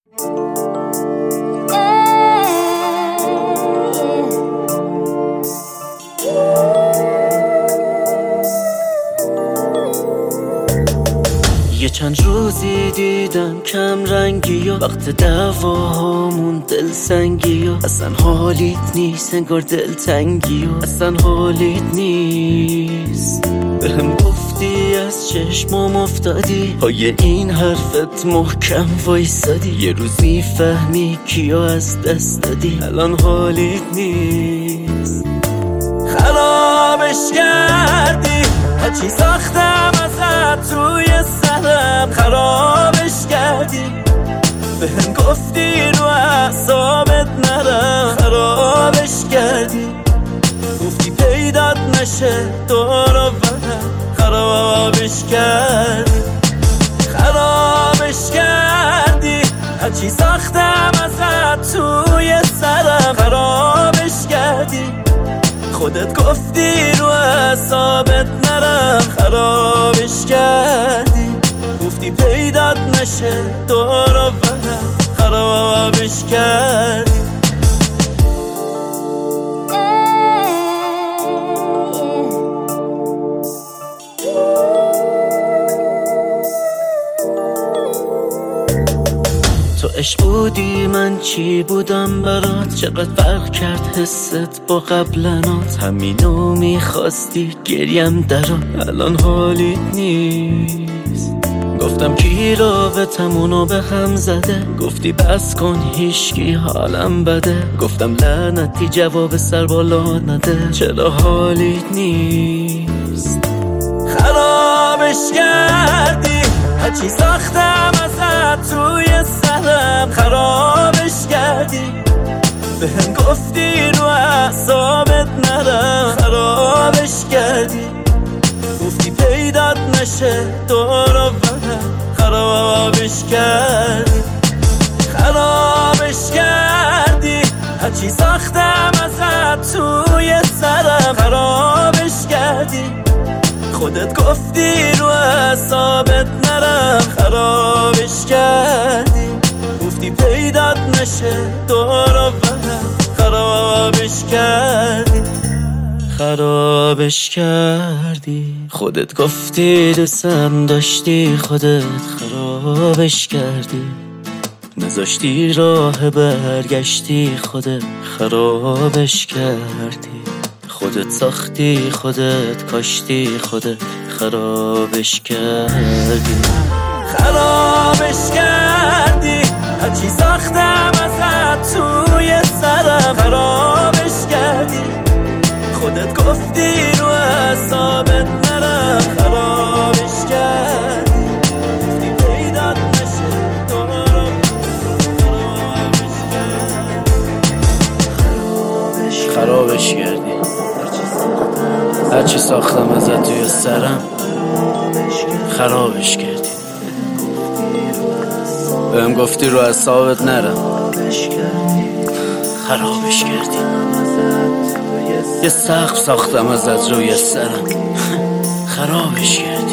یه چند روزی دیدم کم رنگی و وقت دعواهامون دل سنگی و اصلا حالیت نیست، انگار دل تنگی و اصلا حالیت نیست. بهم گفتی از چشمام افتادی، پای این حرفت محکم وایسادی، یه روز میفهمی کیو از دست دادی، الان حالیت نیست. خرابش کردی هرچی ساختم ازت توی سرم، خرابش کردی. بهم گفتی رو اعصابت نرم، خرابش کردی. گفتی پیدات نشه دور و برم، خرابش کردی. خرابش کردی هرچی ساختم ازت توی سرم، خرابش کردی. خودت گفتی رو اعصابت نرم، خرابش کردی. گفتی پیدات نشه دور و برم، خرابش کردی. تو عشق بودی من چی بودم برات، چقدر فرق کرد حست با قبلنات. همینو میخواستی گریم درات، الان حالیت نیست. گفتم کی رابطمونو به هم زده، گفتی بس کن هیچکی حالم بده. گفتم لعنتی جواب سر بالا نده، چرا حالیت نیست. خرابش کردی هرچی ساختم ازت توی سرم، خرابش کردی. بهم گفتی رو اعصابت نرم، خرابش کردی. گفتی پیدات نشه دور و برم، خرابش کردی. خرابش کردی هرچی ساختم ازت توی سرم، خرابش کردی. خودت گفتی رو اعصابت نرم، خرابش کردی. گفتی پیدات نشه دور و برم، خرابش کردی. خرابش کردی. خودت گفتی دوستم داشتی، خودت خرابش کردی. نذاشتی راه برگشتی، خودت خرابش کردی. خودت ساختی خودت کاشتی، خودت خرابش کردی. خرابش کردی هرچی ساختم ازت توی سرم، خرابش کردی. خودت گفتی رو اعصابت نرم، خرابش کردی. گفتی پیدات نشه دور خرابش کردی. خرابش کردی هرچی ساختم ازت توی سرم، خرابش کردی. بهم گفتی رو اعصابت نرم، خرابش کردی. یه سقف ساختم ازت روی سرم، خرابش کردی.